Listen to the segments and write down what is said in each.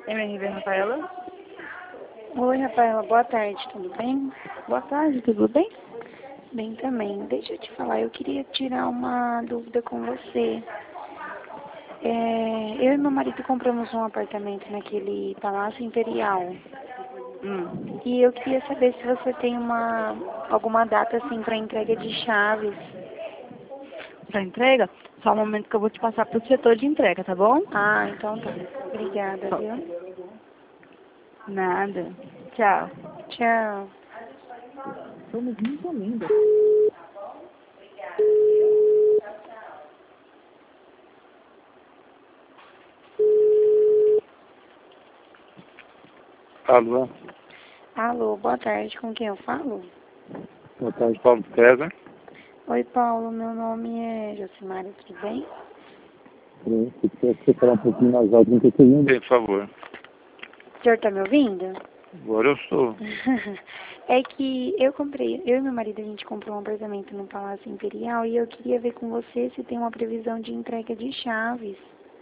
MRV Rafaela? Oi, Rafaela, boa tarde, tudo bem? Boa tarde, tudo bem? Bem também. Deixa eu te falar, eu queria tirar uma dúvida com você. Eu e meu marido compramos um apartamento naquele Palácio Imperial. E eu queria saber se você tem alguma data assim para entrega de chaves. Para entrega? Só um momento que eu vou te passar para o setor de entrega, tá bom? Ah, então tá. Obrigada, viu? Nada. Tchau. Tchau. Somos muito lindas. Alô, Alô, boa tarde, com quem eu falo? boa tarde, Paulo César. Oi, Paulo, meu nome é Josimara, tudo bem? Se você falar um pouquinho mais alto, não estou ouvindo. Bem, por favor. O senhor tá me ouvindo? Agora eu estou. É que eu e meu marido, a gente comprou um apartamento no Palácio Imperial e eu queria ver com você se tem uma previsão de entrega de chaves.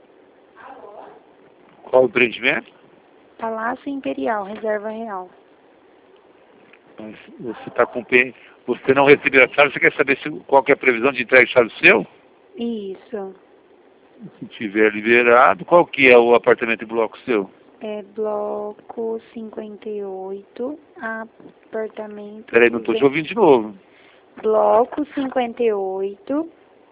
Qual o empreendimento? Palácio Imperial, Reserva Real. Mas você está com você não recebeu a chave, você quer saber qual que é a previsão de entrega de chave seu? Isso. Se tiver liberado, qual que é o apartamento de bloco seu? É bloco 58, apartamento... Peraí, não estou te ouvindo de novo. Bloco 58,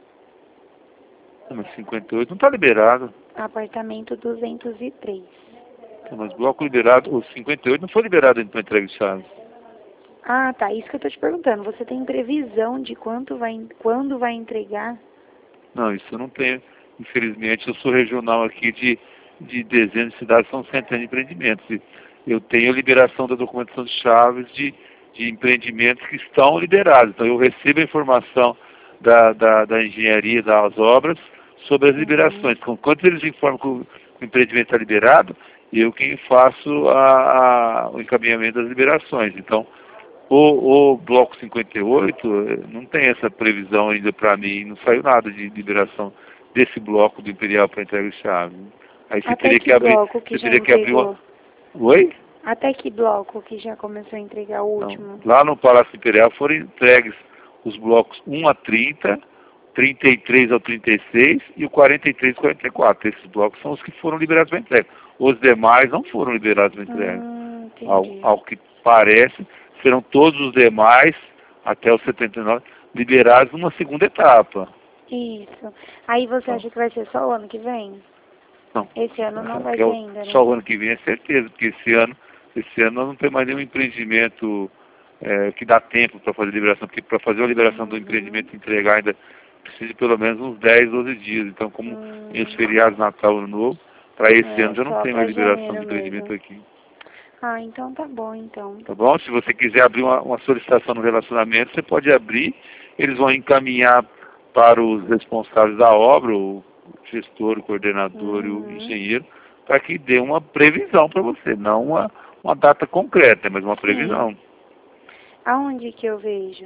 Mas 58 não está liberado. apartamento 203. Mas bloco liberado, o 58 não foi liberado ainda para entrega de chave. Ah, tá, isso que eu tô te perguntando. Você tem previsão de quando vai entregar? Não, isso eu não tenho. Infelizmente, eu sou regional aqui de dezenas de cidades, são centenas de empreendimentos. E eu tenho a liberação da documentação de chaves de empreendimentos que estão liberados. Então, eu recebo a informação da engenharia das obras sobre as liberações. Então, quando eles informam que o empreendimento está liberado, eu quem faço o encaminhamento das liberações. Então, o bloco 58 não tem essa previsão ainda para mim, não saiu nada de liberação desse bloco do Imperial para entrega de chave. Aí você Até teria que que abrir, bloco que você já teria que abrir uma... entregou? Oi? Até que bloco que já começou a entregar o Não. último? Lá no Palácio Imperial foram entregues os blocos 1 a 30, 33 ao 36 e o 43 e 44. Esses blocos são os que foram liberados para entrega. Os demais não foram liberados para entrega. Entendi. Ao que parece, serão todos os demais, até os 79, liberados numa segunda etapa. Isso. Aí você acha que vai ser só o ano que vem? Não. Esse ano não vai Que é ser ainda, né? só o ano que vem é certeza, porque esse ano nós não temos mais nenhum empreendimento que dá tempo para fazer liberação, porque para fazer a liberação do empreendimento e entregar ainda precisa de pelo menos uns 10, 12 dias. Então, como em os feriados Natal e Ano Novo, para esse ano já não Só tem pra mais liberação de janeiro empreendimento mesmo. aqui. Ah, então tá bom, então. Tá bom? Se você quiser abrir uma solicitação no relacionamento, você pode abrir, eles vão encaminhar para os responsáveis da obra, o gestor, o coordenador e o engenheiro, para que dê uma previsão para você, não uma data concreta, mas uma previsão. Sim. Aonde que eu vejo?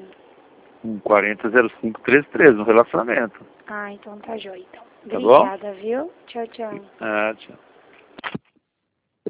400533 no relacionamento. Ah, então tá jóia, então. Tá bom? Obrigada, viu? Tchau, tchau. Tchau.